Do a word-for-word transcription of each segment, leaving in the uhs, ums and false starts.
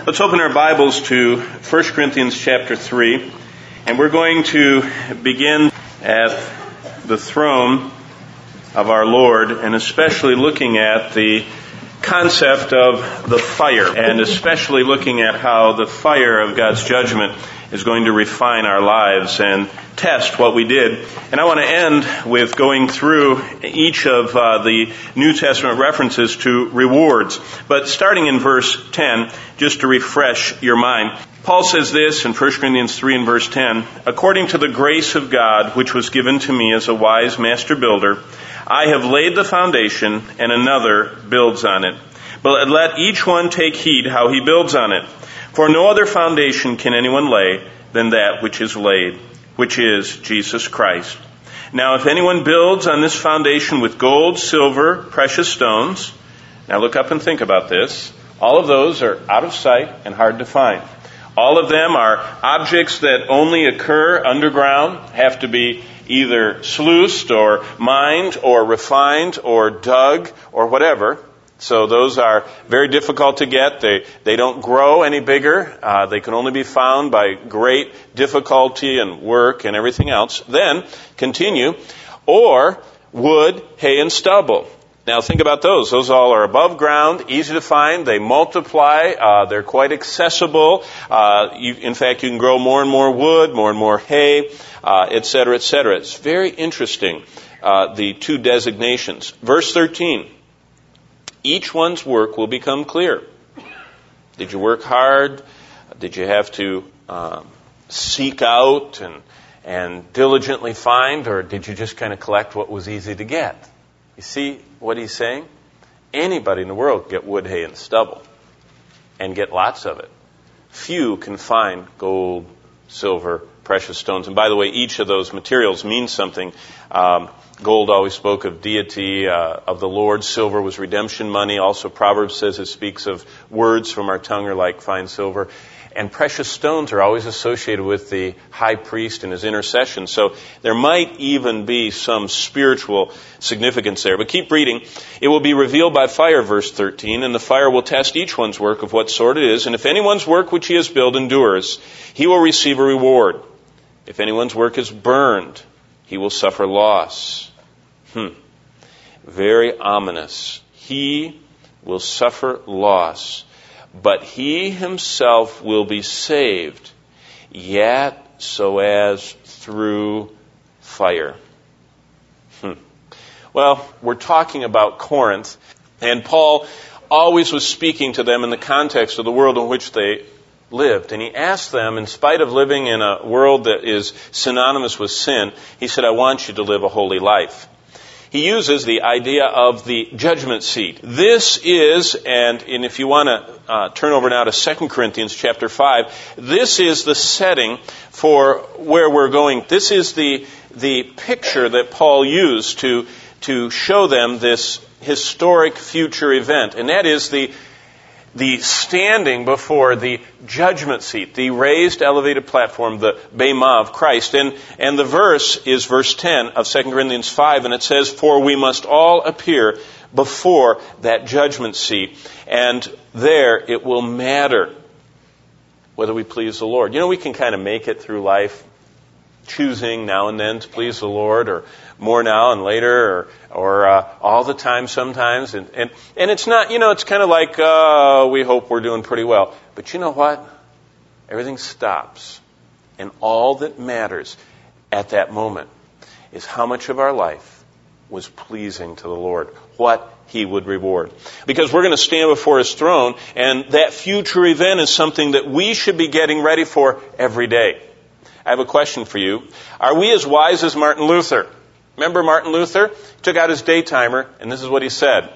Let's open our Bibles to First Corinthians chapter three, and we're going to begin at the throne of our Lord, and especially looking at the concept of the fire, and especially looking at how the fire of God's judgment is going to refine our lives and test what we did. And I want to end with going through each of uh, the New Testament references to rewards. But starting in verse ten, just to refresh your mind, Paul says this in First Corinthians three and verse ten, "According to the grace of God, which was given to me as a wise master builder, I have laid the foundation, and another builds on it. But let each one take heed how he builds on it. For no other foundation can anyone lay than that which is laid, which is Jesus Christ. Now if anyone builds on this foundation with gold, silver, precious stones," now look up and think about this, all of those are out of sight and hard to find. All of them are objects that only occur underground, have to be either sluiced or mined or refined or dug or whatever. So those are very difficult to get. They they don't grow any bigger. Uh, they can only be found by great difficulty and work and everything else. Then, continue, or wood, hay, and stubble. Now think about those. Those all are above ground, easy to find. They multiply. Uh, they're quite accessible. Uh, you, in fact, you can grow more and more wood, more and more hay, uh, et cetera, et cetera. It's very interesting, uh, the two designations. Verse thirteen. Each one's work will become clear. Did you work hard? Did you have to um, seek out and and diligently find, or did you just kind of collect what was easy to get? You see what he's saying? Anybody in the world can get wood, hay, and stubble, and get lots of it. Few can find gold, silver, precious stones. And by the way, each of those materials means something. Um, Gold always spoke of deity, uh, of the Lord. Silver was redemption money. Also, Proverbs says it speaks of words from our tongue are like fine silver. And precious stones are always associated with the high priest and his intercession. So there might even be some spiritual significance there. But keep reading. "It will be revealed by fire," verse thirteen, "and the fire will test each one's work of what sort it is. And if anyone's work which he has built endures, he will receive a reward. If anyone's work is burned, he will suffer loss." Hmm. Very ominous. He will suffer loss, but he himself will be saved, yet so as through fire. Hmm. Well, we're talking about Corinth, and Paul always was speaking to them in the context of the world in which they lived. And he asked them, in spite of living in a world that is synonymous with sin, he said, "I want you to live a holy life." He uses the idea of the judgment seat. This is, and, and if you want to uh, turn over now to Second Corinthians chapter five, this is the setting for where we're going. This is the the picture that Paul used to to show them this historic future event, and that is the the standing before the judgment seat, the raised, elevated platform, the bema of Christ. And, and the verse is verse ten of Second Corinthians five, and it says, "For we must all appear before that judgment seat, and there it will matter whether we please the Lord." You know, we can kind of make it through life choosing now and then to please the Lord, or more now and later, or, or uh, all the time sometimes. And, and, and it's not, you know, it's kind of like, uh, we hope we're doing pretty well. But you know what? Everything stops. And all that matters at that moment is how much of our life was pleasing to the Lord, what He would reward. Because we're going to stand before His throne, and that future event is something that we should be getting ready for every day. I have a question for you. Are we as wise as Martin Luther? Remember Martin Luther? He took out his day timer, and this is what he said.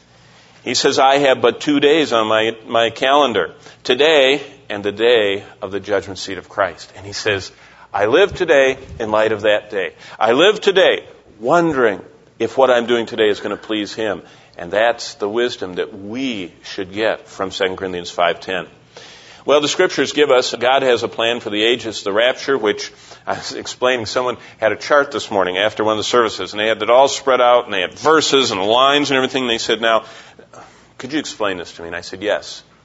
He says, "I have but two days on my, my calendar, today and the day of the judgment seat of Christ." And he says, "I live today in light of that day. I live today wondering if what I'm doing today is going to please Him." And that's the wisdom that we should get from Second Corinthians five ten. Well, the Scriptures give us, God has a plan for the ages, the rapture, which I was explaining. Someone had a chart this morning after one of the services, and they had it all spread out, and they had verses and lines and everything. And they said, "Now, could you explain this to me?" And I said, "Yes.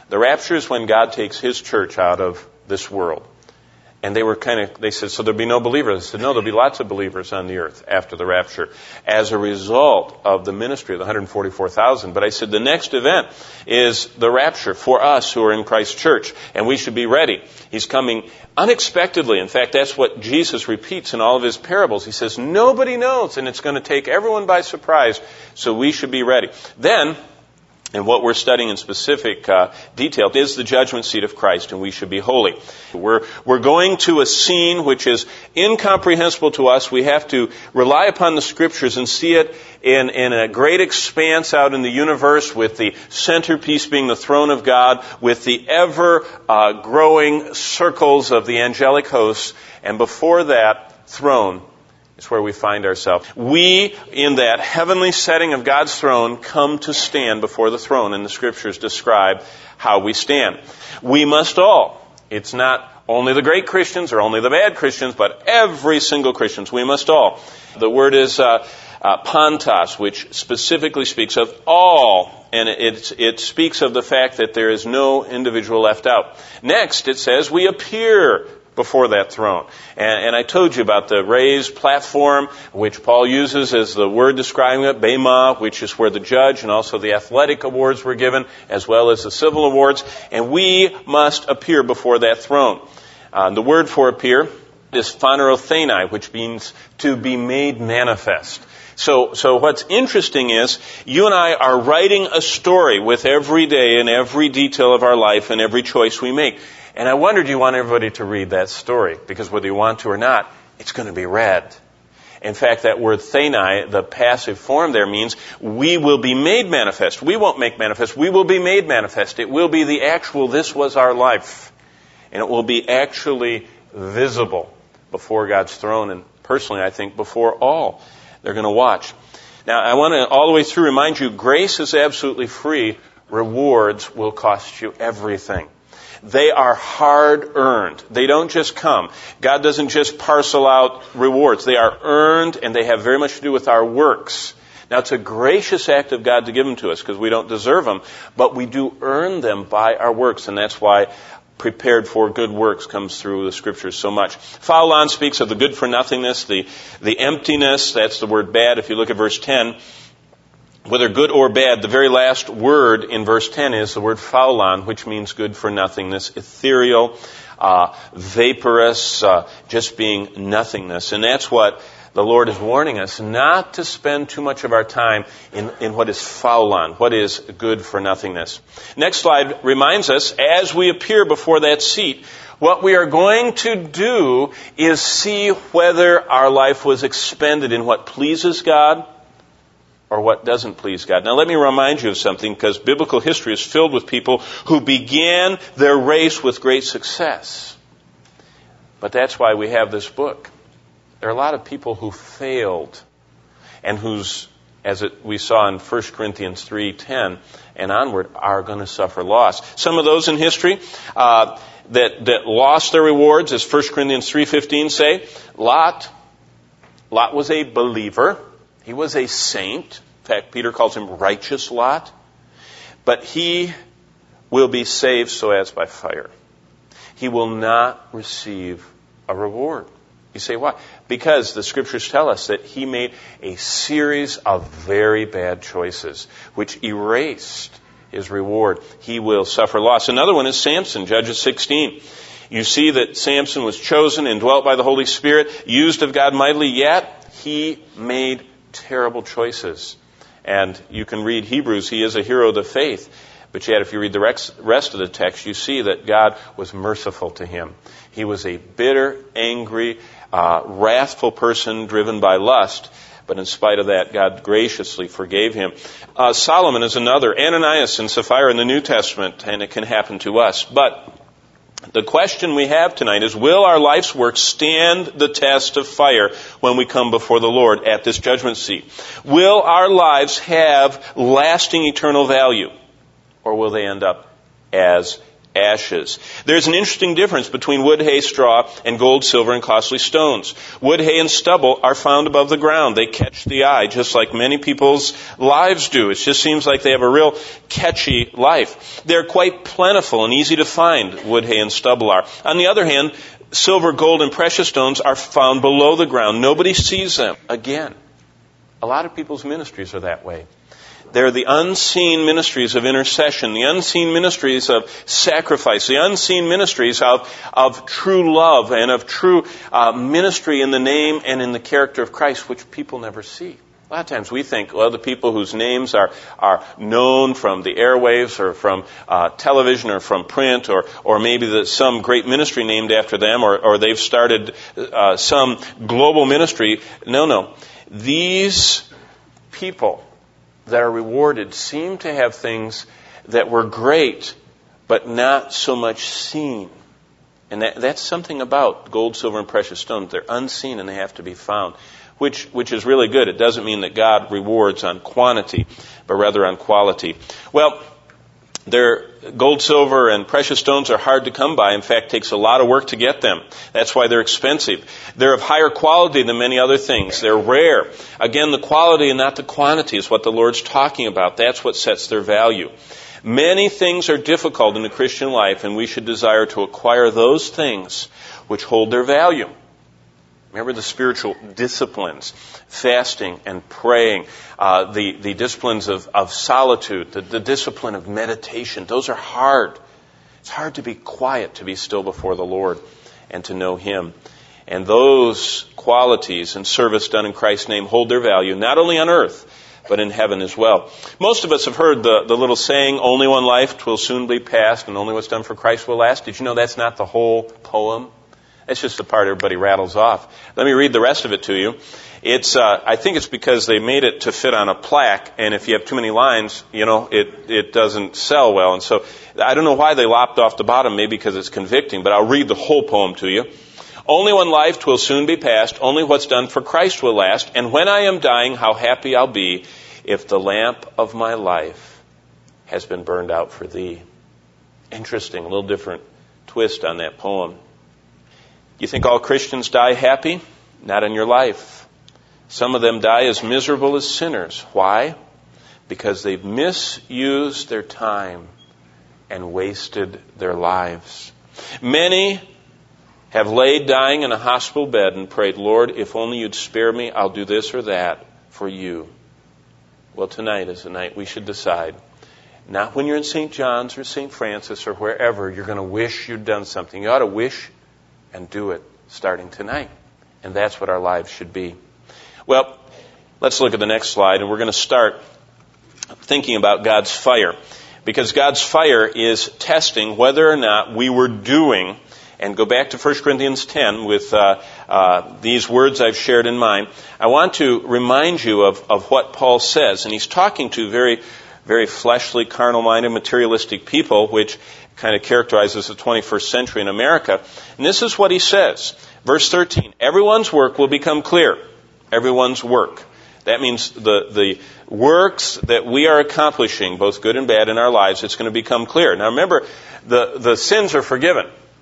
The rapture is when God takes His church out of this world. And they were kind of, they said, so there'll be no believers. I said, no, there'll be lots of believers on the earth after the rapture as a result of the ministry of the one hundred forty-four thousand. But I said, the next event is the rapture for us who are in Christ's church, and we should be ready. He's coming unexpectedly. In fact, that's what Jesus repeats in all of His parables. He says, nobody knows, and it's going to take everyone by surprise, so we should be ready. Then, and what we're studying in specific uh, detail is the judgment seat of Christ, and we should be holy. We're, we're going to a scene which is incomprehensible to us. We have to rely upon the Scriptures and see it in, in a great expanse out in the universe, with the centerpiece being the throne of God, with the ever-growing uh, circles of the angelic hosts, and before that throne is where we find ourselves. We, in that heavenly setting of God's throne, come to stand before the throne, and the Scriptures describe how we stand. We must all. It's not only the great Christians or only the bad Christians, but every single Christian. We must all. The word is uh, uh, pantos, which specifically speaks of all, and it, it speaks of the fact that there is no individual left out. Next, it says we appear before that throne. And, and I told you about the raised platform, which Paul uses as the word describing it, bema, which is where the judge and also the athletic awards were given, as well as the civil awards. And we must appear before that throne. Uh, the word for appear is phanerotheni, which means to be made manifest. So, so what's interesting is you and I are writing a story with every day and every detail of our life and every choice we make. And I wondered, you want everybody to read that story, because whether you want to or not, it's going to be read. In fact, that word theni, the passive form there, means we will be made manifest. We won't make manifest. We will be made manifest. It will be the actual, this was our life. And it will be actually visible before God's throne. And personally, I think before all, they're going to watch. Now, I want to all the way through remind you, grace is absolutely free. Rewards will cost you everything. They are hard-earned. They don't just come. God doesn't just parcel out rewards. They are earned, and they have very much to do with our works. Now, it's a gracious act of God to give them to us, because we don't deserve them, but we do earn them by our works, and that's why prepared for good works comes through the Scriptures so much. Phaulon speaks of the good for nothingness, the, the emptiness. That's the word bad. If you look at verse ten, whether good or bad, the very last word in verse ten is the word phaulon, which means good for nothingness, ethereal, uh, vaporous, uh, just being nothingness. And that's what the Lord is warning us, not to spend too much of our time in, in what is phaulon, what is good for nothingness. Next slide reminds us, as we appear before that seat, what we are going to do is see whether our life was expended in what pleases God or what doesn't please God. Now let me remind you of something, because biblical history is filled with people who began their race with great success. But that's why we have this book. There are a lot of people who failed and whose, as it, we saw in First Corinthians three ten and onward, are going to suffer loss. Some of those in history uh, that, that lost their rewards, as First Corinthians three fifteen say, Lot, Lot was a believer. He was a saint. In fact, Peter calls him righteous Lot. But he will be saved so as by fire. He will not receive a reward. You say, why? Because the Scriptures tell us that he made a series of very bad choices, which erased his reward. He will suffer loss. Another one is Samson, Judges sixteen. You see that Samson was chosen and dwelt by the Holy Spirit, used of God mightily, yet he made terrible choices. And you can read Hebrews, he is a hero of the faith. But yet if you read the rest of the text, you see that God was merciful to him. He was a bitter, angry, uh, wrathful person driven by lust. But in spite of that, God graciously forgave him. Uh, Solomon is another. Ananias and Sapphira in the New Testament, and it can happen to us. But the question we have tonight is, will our life's work stand the test of fire when we come before the Lord at this judgment seat? Will our lives have lasting eternal value? Or will they end up as ashes. There's an interesting difference between wood, hay, straw, and gold, silver, and costly stones. Wood, hay, and stubble are found above the ground. They catch the eye, just like many people's lives do. It just seems like they have a real catchy life. They're quite plentiful and easy to find, wood, hay, and stubble are. On the other hand, silver, gold, and precious stones are found below the ground. Nobody sees them. Again, a lot of people's ministries are that way. They're the unseen ministries of intercession, the unseen ministries of sacrifice, the unseen ministries of, of true love and of true uh, ministry in the name and in the character of Christ, which people never see. A lot of times we think, well, the people whose names are, are known from the airwaves or from uh, television or from print or, or maybe the, some great ministry named after them or, or they've started uh, some global ministry. No, no. These people that are rewarded seem to have things that were great, but not so much seen. And that, that's something about gold, silver, and precious stones. They're unseen and they have to be found, which which is really good. It doesn't mean that God rewards on quantity, but rather on quality. Well, their gold, silver, and precious stones are hard to come by. In fact, it takes a lot of work to get them. That's why they're expensive. They're of higher quality than many other things. They're rare. Again, the quality and not the quantity is what the Lord's talking about. That's what sets their value. Many things are difficult in the Christian life, and we should desire to acquire those things which hold their value. Remember the spiritual disciplines, fasting and praying, uh, the, the disciplines of, of solitude, the, the discipline of meditation. Those are hard. It's hard to be quiet, to be still before the Lord and to know Him. And those qualities and service done in Christ's name hold their value, not only on earth, but in heaven as well. Most of us have heard the, the little saying, only one life, 'twill soon be past, and only what's done for Christ will last. Did you know that's not the whole poem? That's just the part everybody rattles off. Let me read the rest of it to you. It's, uh, I think it's because they made it to fit on a plaque, and if you have too many lines, you know, it, it doesn't sell well. And so, I don't know why they lopped off the bottom, maybe because it's convicting, but I'll read the whole poem to you. Only one life, 'twill soon be past, only what's done for Christ will last, and when I am dying, how happy I'll be if the lamp of my life has been burned out for thee. Interesting, a little different twist on that poem. You think all Christians die happy? Not in your life. Some of them die as miserable as sinners. Why? Because they've misused their time and wasted their lives. Many have laid dying in a hospital bed and prayed, Lord, if only you'd spare me, I'll do this or that for you. Well, tonight is the night we should decide. Not when you're in Saint John's or Saint Francis or wherever you're going to wish you'd done something. You ought to wish and do it starting tonight. And that's what our lives should be. Well, let's look at the next slide, and we're going to start thinking about God's fire. Because God's fire is testing whether or not we were doing, and go back to First Corinthians ten with uh, uh, these words I've shared in mind. I want to remind you of, of what Paul says, and he's talking to very, very fleshly, carnal-minded, materialistic people, which kind of characterizes the twenty-first century in America. And this is what he says. Verse thirteen, everyone's work will become clear. Everyone's work. That means the, the works that we are accomplishing, both good and bad in our lives, it's going to become clear. Now remember, the, the sins are forgiven.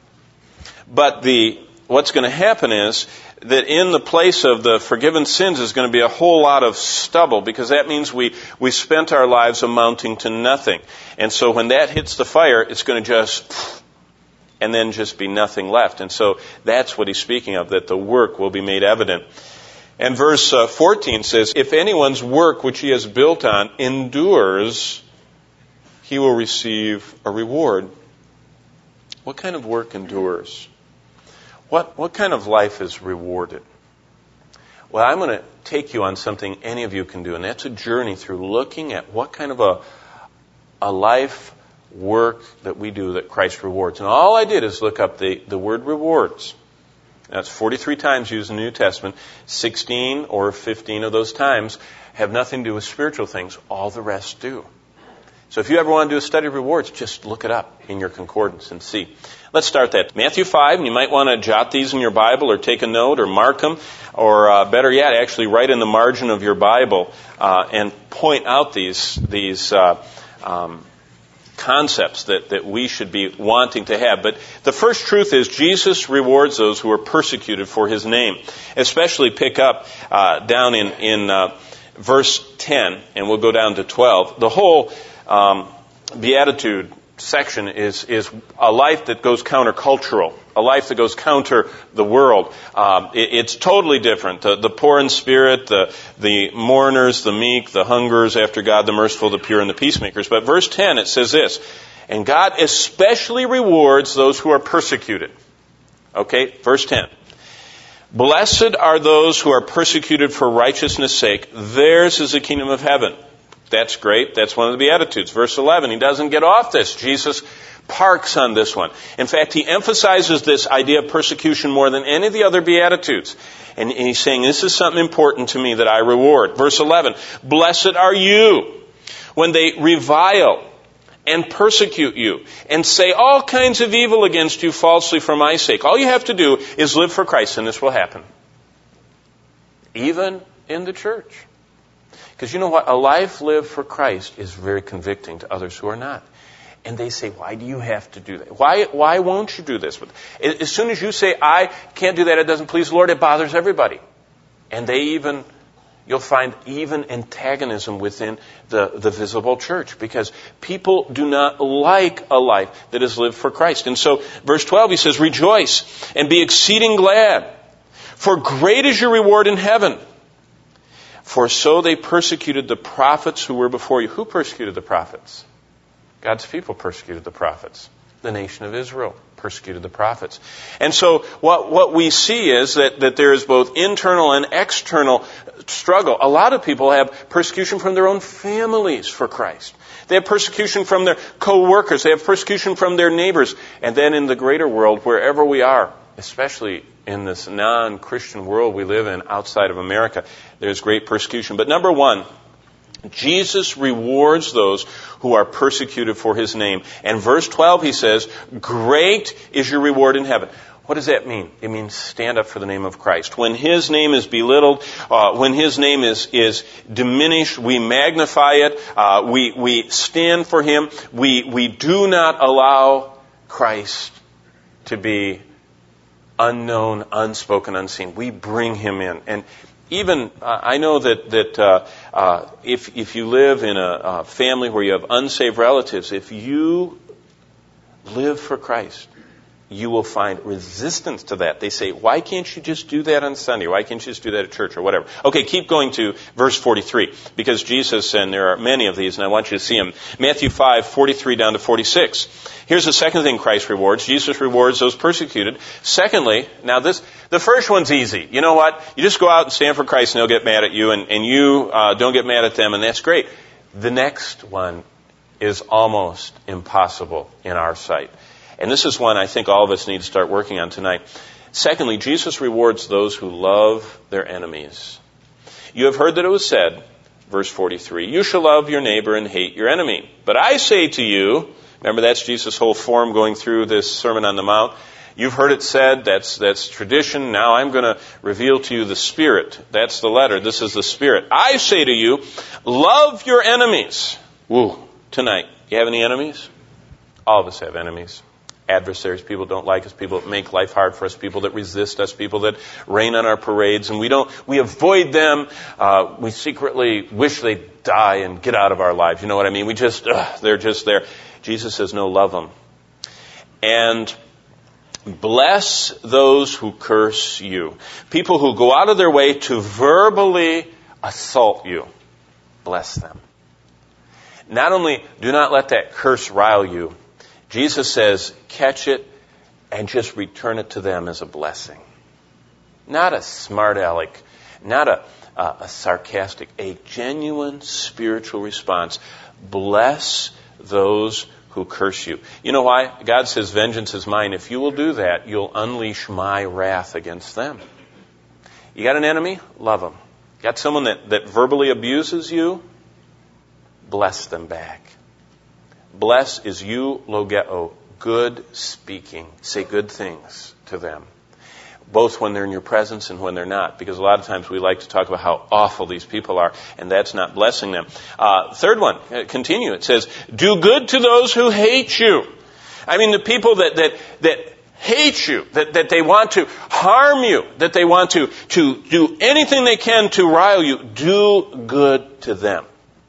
But the what's going to happen is that in the place of the forgiven sins is going to be a whole lot of stubble, because that means we, we spent our lives amounting to nothing. And so when that hits the fire, it's going to just, and then just be nothing left. And so that's what he's speaking of, that the work will be made evident. And verse uh, fourteen says, if anyone's work which he has built on endures, he will receive a reward. What kind of work endures? What what kind of life is rewarded? Well, I'm going to take you on something any of you can do, and that's a journey through looking at what kind of a a life work that we do that Christ rewards. And all I did is look up the, the word rewards. That's forty-three times used in the New Testament. sixteen or fifteen of those times have nothing to do with spiritual things. All the rest do. So if you ever want to do a study of rewards, just look it up in your concordance and see. Let's start that. Matthew five, and you might want to jot these in your Bible or take a note or mark them, or uh, better yet, actually write in the margin of your Bible uh, and point out these these uh, um, concepts that, that we should be wanting to have. But the first truth is Jesus rewards those who are persecuted for his name. Especially pick up uh, down in, in uh, verse ten, and we'll go down to twelve. The whole um, beatitude section is, is a life that goes countercultural, a life that goes counter the world. Um, it, it's totally different. The, the poor in spirit, the, the mourners, the meek, the hungerers after God, the merciful, the pure, and the peacemakers. But verse ten, it says this, and God especially rewards those who are persecuted. Okay, verse ten. Blessed are those who are persecuted for righteousness' sake. Theirs is the kingdom of heaven. That's great. That's one of the Beatitudes. Verse eleven, he doesn't get off this. Jesus parks on this one. In fact, he emphasizes this idea of persecution more than any of the other Beatitudes. And he's saying, this is something important to me that I reward. Verse eleven, blessed are you when they revile and persecute you and say all kinds of evil against you falsely for my sake. All you have to do is live for Christ, and this will happen. Even in the church. Because you know what? A life lived for Christ is very convicting to others who are not. And they say, why do you have to do that? Why, why won't you do this? As soon as you say, I can't do that, it doesn't please the Lord, it bothers everybody. And they even, you'll find even antagonism within the, the visible church. Because people do not like a life that is lived for Christ. And so, verse twelve, he says, rejoice and be exceeding glad. For great is your reward in heaven. For so they persecuted the prophets who were before you. Who persecuted the prophets? God's people persecuted the prophets. The nation of Israel persecuted the prophets. And so what, what we see is that, that there is both internal and external struggle. A lot of people have persecution from their own families for Christ. They have persecution from their co-workers. They have persecution from their neighbors. And then in the greater world, wherever we are, especially in this non-Christian world we live in outside of America, there's great persecution. But number one, Jesus rewards those who are persecuted for his name. And verse twelve, he says, great is your reward in heaven. What does that mean? It means stand up for the name of Christ. When his name is belittled, uh, when his name is, is diminished, we magnify it, uh, we, we stand for him, we, we do not allow Christ to be unknown, unspoken, unseen. We bring him in. And even, uh, I know that, that uh, uh, if, if you live in a, a family where you have unsaved relatives, if you live for Christ, you will find resistance to that. They say, why can't you just do that on Sunday? Why can't you just do that at church or whatever? Okay, keep going to verse forty-three, because Jesus, and there are many of these, and I want you to see them. Matthew five, forty-three down to forty-six. Here's the second thing Christ rewards. Jesus rewards those persecuted. Secondly, now this, the first one's easy. You know what? You just go out and stand for Christ and they'll get mad at you, and, and you uh, don't get mad at them, and that's great. The next one is almost impossible in our sight. And this is one I think all of us need to start working on tonight. Secondly, Jesus rewards those who love their enemies. You have heard that it was said, verse forty-three, you shall love your neighbor and hate your enemy. But I say to you, remember that's Jesus' whole form going through this Sermon on the Mount. You've heard it said, that's, that's tradition. Now I'm going to reveal to you the Spirit. That's the letter. This is the Spirit. I say to you, love your enemies. Woo, tonight. You have any enemies? All of us have enemies. Adversaries, people don't like us, people that make life hard for us, people that resist us, people that rain on our parades, and we don't, we avoid them. Uh, we secretly wish they'd die and get out of our lives. You know what I mean? We just, ugh, they're just there. Jesus says, no, love them. And bless those who curse you. People who go out of their way to verbally assault you. Bless them. Not only do not let that curse rile you, Jesus says, catch it and just return it to them as a blessing. Not a smart aleck, not a, uh, a sarcastic, a genuine spiritual response. Bless those who curse you. You know why? God says, vengeance is mine. If you will do that, you'll unleash my wrath against them. You got an enemy? Love them. Got someone that, that verbally abuses you? Bless them back. Bless is eulogeo, good speaking. Say good things to them. both when they're in your presence and when they're not, because a lot of times we like to talk about how awful these people are, and that's not blessing them. Uh, third one, continue. It says, do good to those who hate you. I mean, the people that that that hate you, that, that they want to harm you, that they want to, to do anything they can to rile you, do good to them.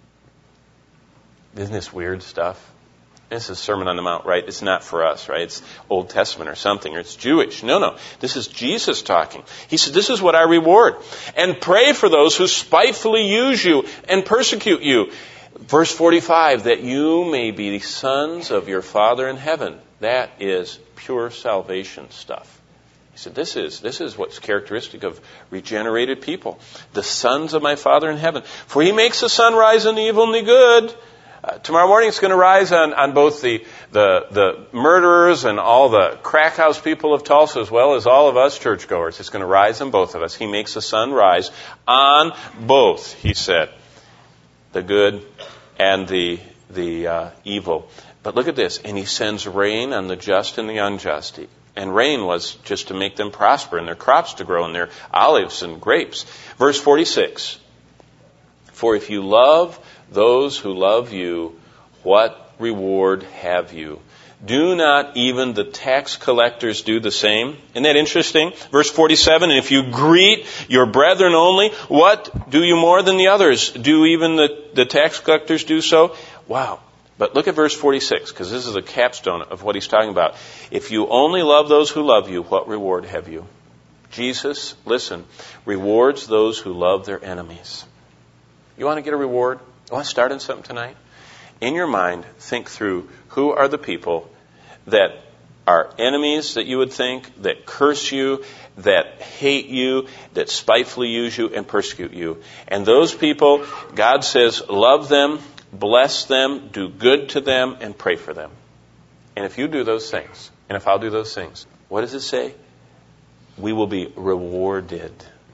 Isn't this weird stuff? This is Sermon on the Mount, right? It's not for us, right? It's Old Testament or something, or it's Jewish. No, no. This is Jesus talking. He said, this is what I reward. And pray for those who spitefully use you and persecute you. Verse forty-five, that you may be sons of your Father in heaven. That is pure salvation stuff. He said, this is, this is what's characteristic of regenerated people. The sons of my Father in heaven. For he makes the sun rise on the evil and the good. Uh, tomorrow morning it's going to rise on, on both the, the the murderers and all the crack house people of Tulsa, as well as all of us churchgoers. It's going to rise on both of us. He makes the sun rise on both, he said, the good and the the uh, evil. But look at this. And he sends rain on the just and the unjust. And rain was just to make them prosper and their crops to grow and their olives and grapes. Verse forty-six. For if you love those who love you, what reward have you? Do not even the tax collectors do the same? Isn't that interesting? Verse forty-seven, and if you greet your brethren only, what do you more than the others? Do even the, the tax collectors do so? Wow. But look at verse forty-six, because this is a capstone of what he's talking about. If you only love those who love you, what reward have you? Jesus, listen, rewards those who love their enemies. You want to get a reward? You want to start on something tonight? In your mind, think through who are the people that are enemies that you would think, that curse you, that hate you, that spitefully use you and persecute you. And those people, God says, love them, bless them, do good to them, and pray for them. And if you do those things, and if I'll do those things, what does it say? We will be rewarded.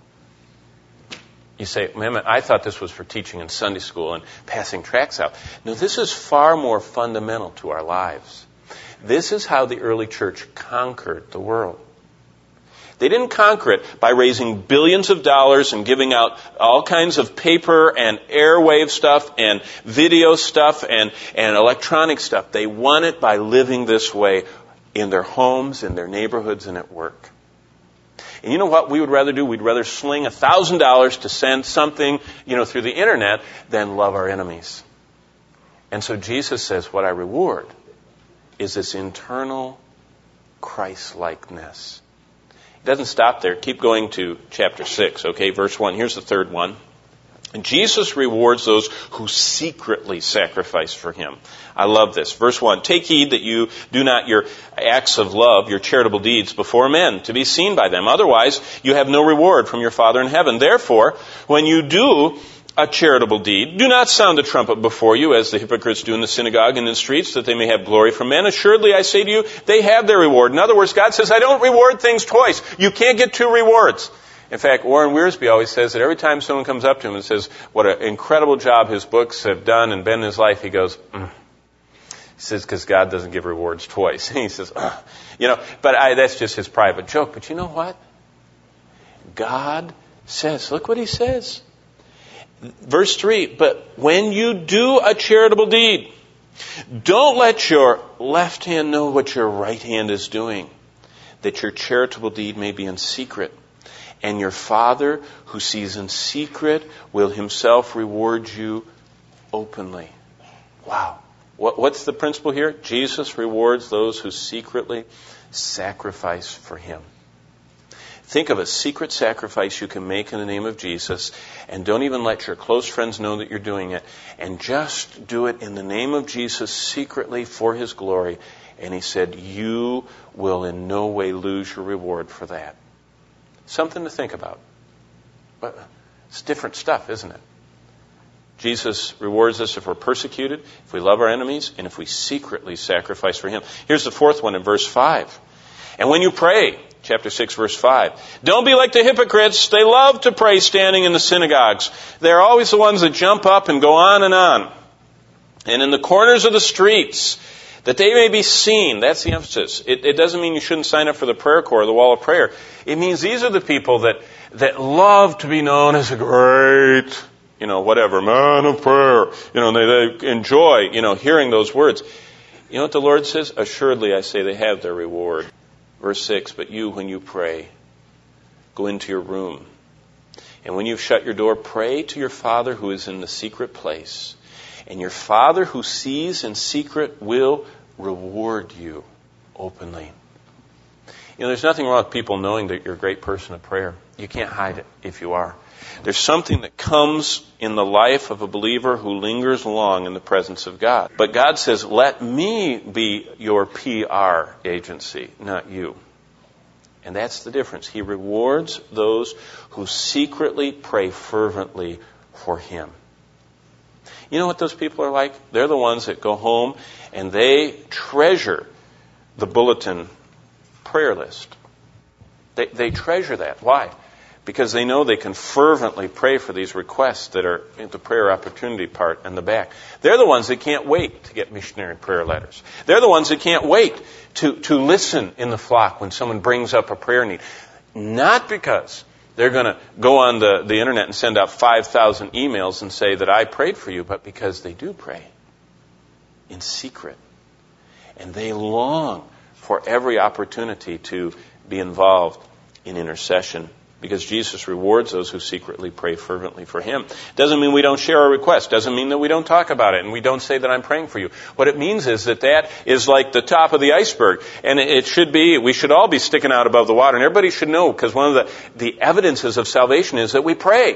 You say, man, I thought this was for teaching in Sunday school and passing tracts out. No, this is far more fundamental to our lives. This is how the early church conquered the world. They didn't conquer it by raising billions of dollars and giving out all kinds of paper and airwave stuff and video stuff and, and electronic stuff. They won it by living this way in their homes, in their neighborhoods, and at work. And you know what we would rather do? We'd rather sling a thousand dollars to send something, you know, through the internet than love our enemies. And so Jesus says, what I reward is this internal Christ-likeness. It doesn't stop there. Keep going to chapter six, okay, verse one. Here's the third one. And Jesus rewards those who secretly sacrifice for him. I love this. Verse one, take heed that you do not your acts of love, your charitable deeds before men, to be seen by them. Otherwise, you have no reward from your Father in heaven. Therefore, when you do a charitable deed, do not sound a trumpet before you, as the hypocrites do in the synagogue and in the streets, that they may have glory from men. Assuredly, I say to you, they have their reward. In other words, God says, I don't reward things twice. You can't get two rewards. In fact, Warren Wiersbe always says that every time someone comes up to him and says what an incredible job his books have done and been in his life, he goes, mm. He says, because God doesn't give rewards twice. He says, Ugh. you know, but I, that's just his private joke. But you know what? God says, look what he says. Verse three, but when you do a charitable deed, don't let your left hand know what your right hand is doing, that your charitable deed may be in secret. And your Father, who sees in secret, will himself reward you openly. Wow. What, what's the principle here? Jesus rewards those who secretly sacrifice for him. Think of a secret sacrifice you can make in the name of Jesus, and don't even let your close friends know that you're doing it. And just do it in the name of Jesus secretly for his glory. And he said, you will in no way lose your reward for that. Something to think about. But it's different stuff, isn't it? Jesus rewards us if we're persecuted, if we love our enemies, and if we secretly sacrifice for him. Here's the fourth one in verse five. And when you pray, chapter six, verse five, don't be like the hypocrites. They love to pray standing in the synagogues. They're always the ones that jump up and go on and on. And in the corners of the streets, That they may be seen. That's the emphasis. It, it doesn't mean you shouldn't sign up for the prayer corps or the wall of prayer. It means these are the people that, that love to be known as a great, you know, whatever, man of prayer. You know, they, they enjoy, you know, hearing those words. You know what the Lord says? Assuredly, I say they have their reward. Verse six, but you, when you pray, go into your room. And when you've shut your door, pray to your Father who is in the secret place. And your Father who sees in secret will reward you openly. You know, there's nothing wrong with people knowing that you're a great person of prayer. You can't hide it if you are. There's something that comes in the life of a believer who lingers long in the presence of God. But God says, let me be your P R agency, not you. And that's the difference. He rewards those who secretly pray fervently for Him. You know what those people are like? They're the ones that go home and they treasure the bulletin prayer list. They, they treasure that. Why? Because they know they can fervently pray for these requests that are in the prayer opportunity part and the back. They're the ones that can't wait to get missionary prayer letters. They're the ones that can't wait to, to listen in the flock when someone brings up a prayer need. Not because they're going to go on the, the internet and send out five thousand emails and say that I prayed for you, but because they do pray in secret. And they long for every opportunity to be involved in intercession. Because Jesus rewards those who secretly pray fervently for Him. Doesn't mean we don't share our requests. Doesn't mean that we don't talk about it and we don't say that I'm praying for you. What it means is that that is like the top of the iceberg. And it should be, we should all be sticking out above the water. And everybody should know, because one of the, the evidences of salvation is that we pray.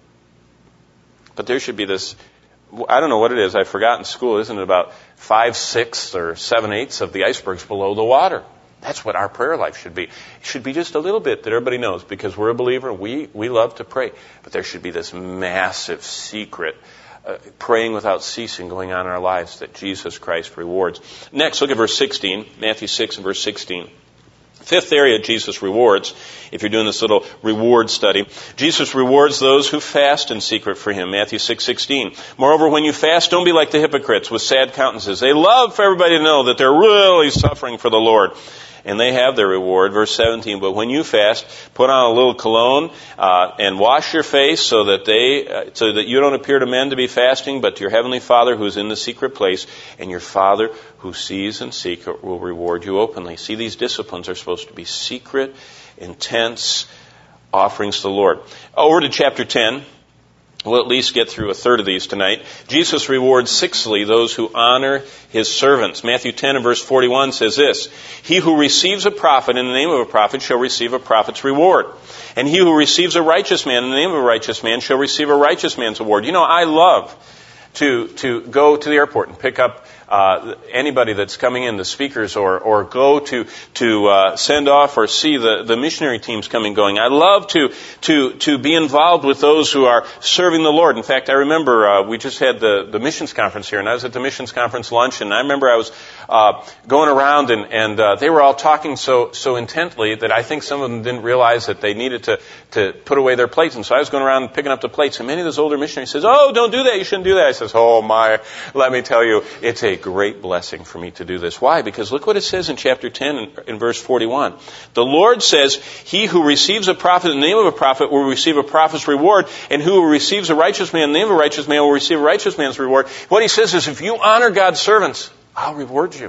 But there should be this, I don't know what it is, I forgot in school, isn't it about five sixths or seven eighths of the icebergs below the water? That's what our prayer life should be. It should be just a little bit that everybody knows, because we're a believer. We, we love to pray. But there should be this massive secret uh, praying without ceasing going on in our lives that Jesus Christ rewards. Next, look at verse sixteen, Matthew six and verse sixteen. Fifth area Jesus rewards, if you're doing this little reward study. Jesus rewards those who fast in secret for Him. Matthew six sixteen. Moreover, when you fast, don't be like the hypocrites with sad countenances. They love for everybody to know that they're really suffering for the Lord. And they have their reward. Verse seventeen, but when you fast, put on a little cologne uh, and wash your face so that they, uh, so that you don't appear to men to be fasting, but to your heavenly Father who is in the secret place, and your Father who sees in secret will reward you openly. See, these disciplines are supposed to be secret, intense offerings to the Lord. Over to chapter ten. We'll at least get through a third of these tonight. Jesus rewards, sixthly, those who honor His servants. Matthew ten and verse forty-one says this, he who receives a prophet in the name of a prophet shall receive a prophet's reward. And he who receives a righteous man in the name of a righteous man shall receive a righteous man's reward. You know, I love to to go to the airport and pick up uh, anybody that's coming in, the speakers, or or go to to uh, send off or see the, the missionary teams coming going. I love to to to be involved with those who are serving the Lord. In fact, I remember uh, we just had the the missions conference here, and I was at the missions conference lunch, and I remember I was uh, going around, and and uh, they were all talking so so intently that I think some of them didn't realize that they needed to to put away their plates. And so I was going around picking up the plates, and many of those older missionaries says, "Oh, don't do that! You shouldn't do that." I says, "Oh my, let me tell you, it's a great blessing for me to do this." Why? Because look what it says in chapter ten in, in verse forty-one. The Lord says, he who receives a prophet in the name of a prophet will receive a prophet's reward, and who receives a righteous man in the name of a righteous man will receive a righteous man's reward. What he says is, if you honor God's servants, I'll reward you.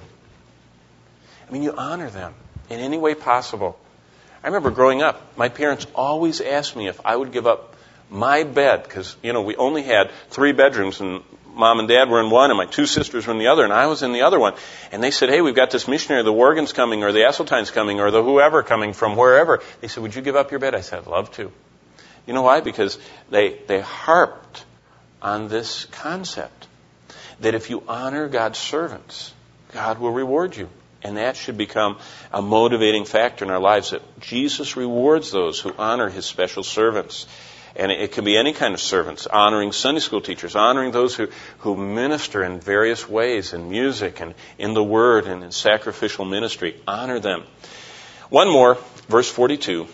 I mean, you honor them in any way possible. I remember growing up, my parents always asked me if I would give up my bed, because, you know, we only had three bedrooms, and Mom and Dad were in one, and my two sisters were in the other, and I was in the other one. And they said, hey, we've got this missionary, the Worgans coming, or the Asseltines coming, or the whoever coming from wherever. They said, would you give up your bed? I said, I'd love to. You know why? Because they, they harped on this concept that if you honor God's servants, God will reward you. And that should become a motivating factor in our lives, that Jesus rewards those who honor His special servants. And it can be any kind of servants, honoring Sunday school teachers, honoring those who, who minister in various ways, in music and in the Word and in sacrificial ministry. Honor them. One more, verse forty-two.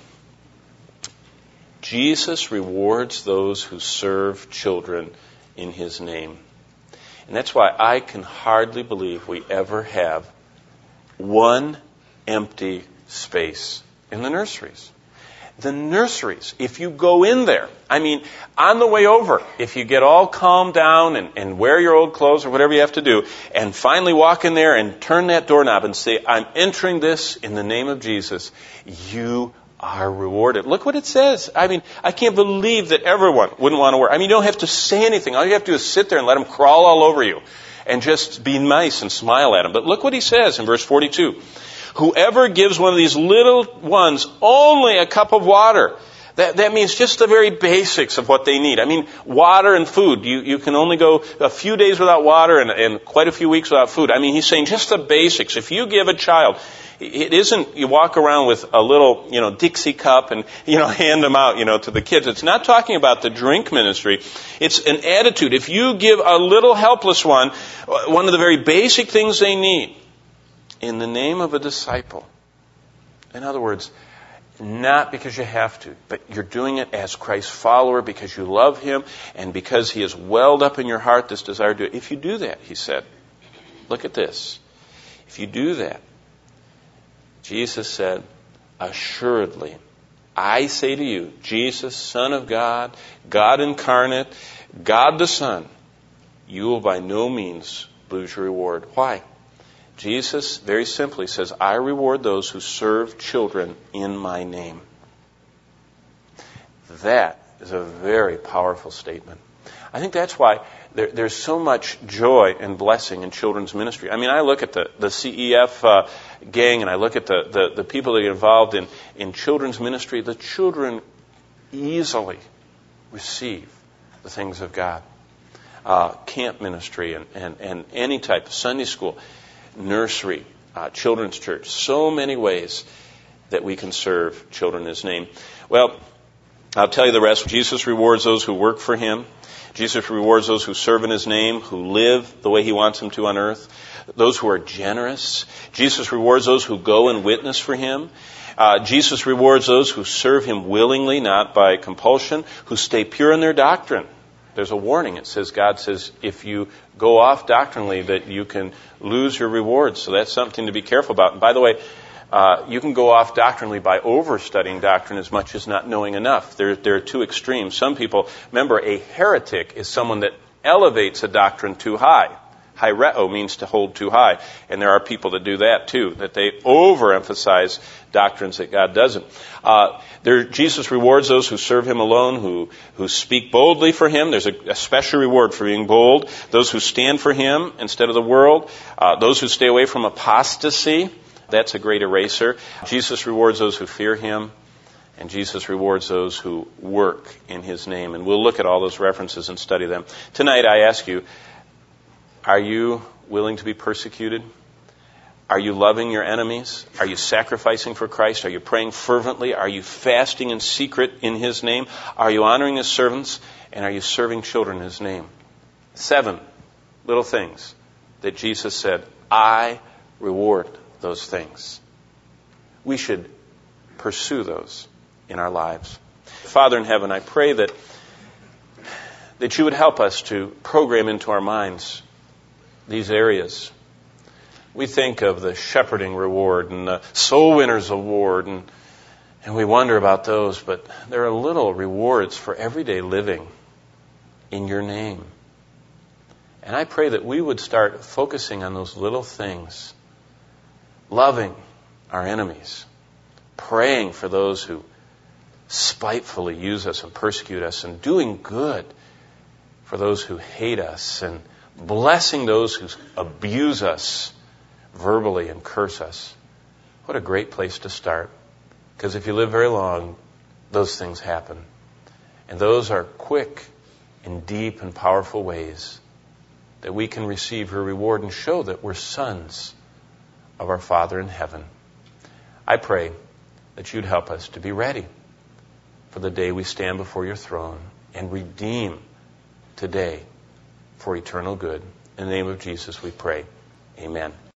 Jesus rewards those who serve children in His name. And that's why I can hardly believe we ever have one empty space in the nurseries. The nurseries, if you go in there, I mean, on the way over, if you get all calmed down and, and wear your old clothes or whatever you have to do, and finally walk in there and turn that doorknob and say, I'm entering this in the name of Jesus, you are rewarded. Look what it says. I mean, I can't believe that everyone wouldn't want to work. I mean, you don't have to say anything. All you have to do is sit there and let them crawl all over you and just be nice and smile at them. But look what he says in verse forty-two. Whoever gives one of these little ones only a cup of water, that, that means just the very basics of what they need. I mean, water and food. You, you can only go a few days without water and, and quite a few weeks without food. I mean, he's saying just the basics. If you give a child, it isn't you walk around with a little, you know, Dixie cup and, you know, hand them out, you know, to the kids. It's not talking about the drink ministry. It's an attitude. If you give a little helpless one, one of the very basic things they need, in the name of a disciple. In other words, not because you have to, but you're doing it as Christ's follower because you love him and because he has welled up in your heart this desire to do it. If you do that, he said, look at this. If you do that, Jesus said, assuredly, I say to you, Jesus, Son of God, God incarnate, God the Son, you will by no means lose your reward. Why? Jesus very simply says, I reward those who serve children in my name. That is a very powerful statement. I think that's why there, there's so much joy and blessing in children's ministry. I mean, I look at the, the C E F uh, gang and I look at the, the, the people that get involved in, in children's ministry. The children easily receive the things of God. Uh, camp ministry and, and, and any type of Sunday school, nursery, uh, children's church, so many ways that we can serve children in his name. Well, I'll tell you the rest. Jesus rewards those who work for him. Jesus rewards those who serve in his name, who live the way he wants them to on earth, those who are generous. Jesus rewards those who go and witness for him. Uh, Jesus rewards those who serve him willingly, not by compulsion, who stay pure in their doctrine. There's a warning. It says, God says, if you go off doctrinally, that you can lose your rewards. So that's something to be careful about. And by the way, uh, you can go off doctrinally by over-studying doctrine as much as not knowing enough. There, there are two extremes. Some people, remember, a heretic is someone that elevates a doctrine too high. Hiereo means to hold too high. And there are people that do that too, that they overemphasize doctrines that God doesn't. Uh, there, Jesus rewards those who serve him alone, who, who speak boldly for him. There's a, a special reward for being bold. Those who stand for him instead of the world. Uh, those who stay away from apostasy. That's a great eraser. Jesus rewards those who fear him. And Jesus rewards those who work in his name. And we'll look at all those references and study them. Tonight I ask you, are you willing to be persecuted? Are you loving your enemies? Are you sacrificing for Christ? Are you praying fervently? Are you fasting in secret in his name? Are you honoring his servants? And are you serving children in his name? Seven little things that Jesus said, I reward those things. We should pursue those in our lives. Father in heaven, I pray that, that you would help us to program into our minds these areas. We think of the shepherding reward and the soul winners award, and, and we wonder about those, but there are little rewards for everyday living in your name. And I pray that we would start focusing on those little things, loving our enemies, praying for those who spitefully use us and persecute us, and doing good for those who hate us, and blessing those who abuse us verbally and curse us. What a great place to start. Because if you live very long, those things happen. And those are quick and deep and powerful ways that we can receive your reward and show that we're sons of our Father in heaven. I pray that you'd help us to be ready for the day we stand before your throne and redeem today for eternal good. In the name of Jesus we pray. Amen.